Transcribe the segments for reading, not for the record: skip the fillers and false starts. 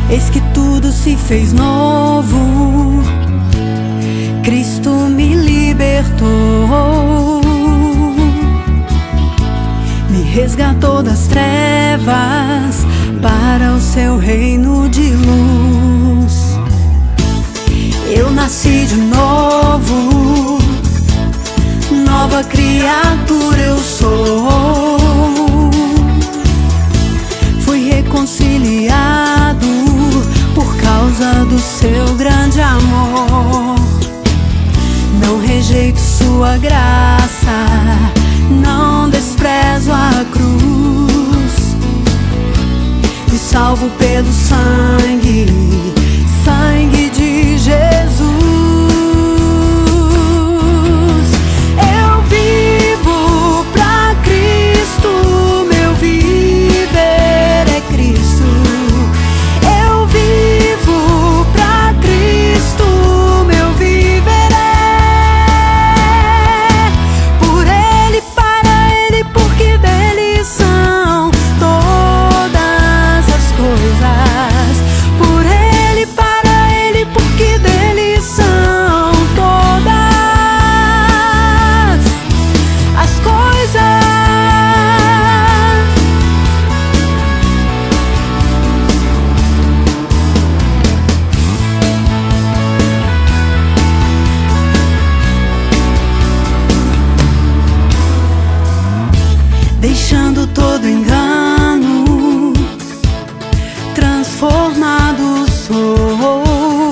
Eis que tudo se fez novo, Cristo me libertou, me resgatou das trevas para o seu reino de luz. Eu nasci de novo, nova criatura eu sou. Fui reconciliado por causa do seu grande amor. Não rejeito sua graça, não desprezo a cruz. Fui salvo pelo sangue, sangue de Jesus. Eu vivo pra Cristo, meu viver é Cristo. Eu vivo pra Cristo, meu viver é por Ele, para Ele, porque dele são todas as coisas. Por Ele, para Ele, porque dele são todas as coisas. Deixando todo engano, transformado sou,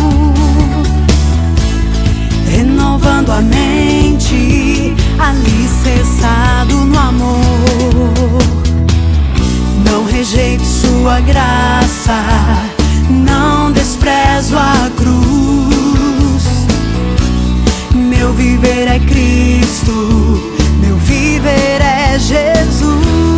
renovando a mente, alicerçado no amor. Não rejeito sua graça, não desprezo a cruz. Meu viver é Cristo, meu viver é Jesus.